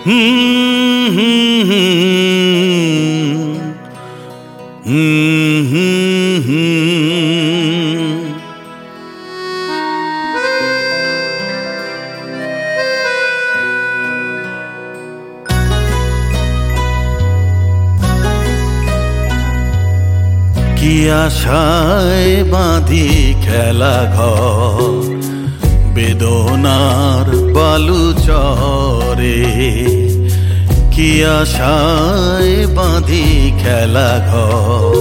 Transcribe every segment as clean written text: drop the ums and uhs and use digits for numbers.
হুম হুম হুম হুম হুম। কি আশায় বাঁধি খেলা ঘর বেদনার বালু চরে, কি আশায় বাঁধি খেলা ঘর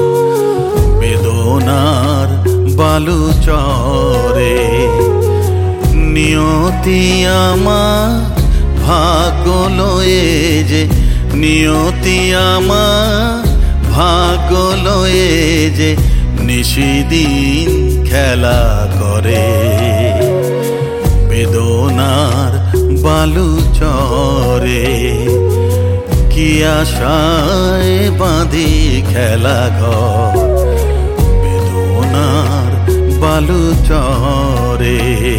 বেদনার বালু চরে। নিয়তি আমার ভাগ্য লয়ে যে, নিয়তি আমার ভাগ্য লয়ে যে নিশিদিন খেলা করে বেদনার বালু চরে। কি আশায় বাঁধি খেলা ঘর বেদনার বালু চরে।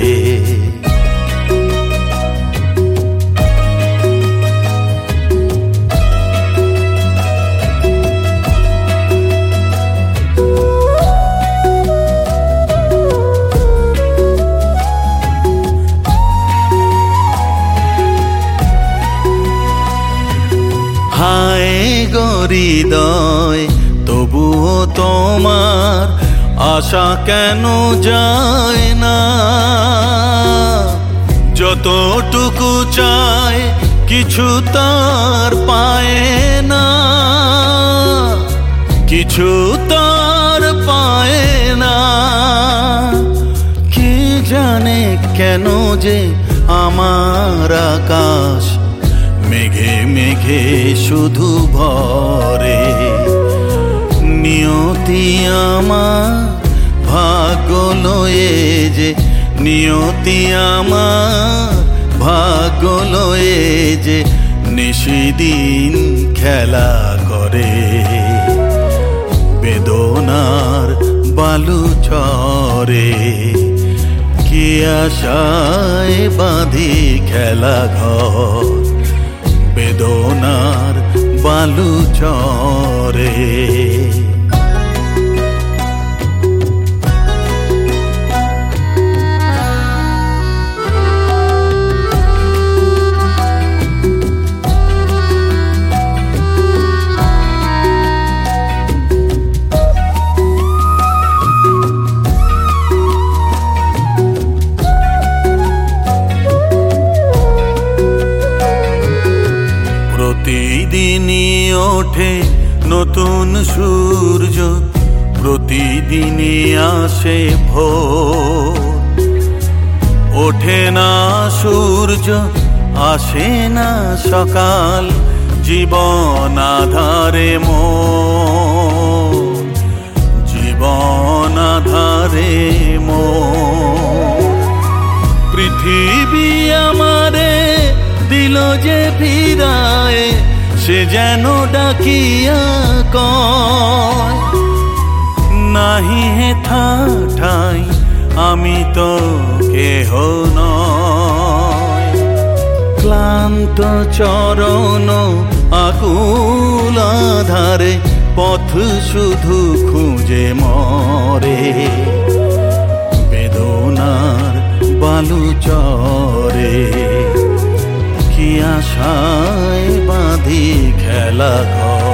হায় গো হৃদয়, তবুও তোমার আশা কেন যায় না? যতটুকু চায় কিছু তার পায় না, কিছু তার পায় না। কে জানে কেন যে আমার আকাশ মেঘে মেঘে শুধু ভরে। নিয়তি আমার ভাগ্য লয়ে যে, নিয়তি আমার ভাগ্য লয়ে যে নিশিদিন খেলা করে বেদনার বালু চরে। কি আশায় বাঁধি খেলা ঘর বেদনার বালু চরে। প্রতিদিনই ওঠে নতুন সূর্য, প্রতিদিনই আসে ভোর। ওঠে না সূর্য, আসে না সকাল, জীবন আধারে মোর, জীবন আধারে মোর। পৃথিবী আমারে দিল যে ফিরায়, সে যেন ডাকিয়া কয় নাহি হেথা ঠাই, আমি তো কেহ নয়। ক্লান্ত চরণ আকুল আধারে পথ শুধু খুঁজে মরে বেদনার বালু চরে। কি আশায় বাঁধি খেলা ঘর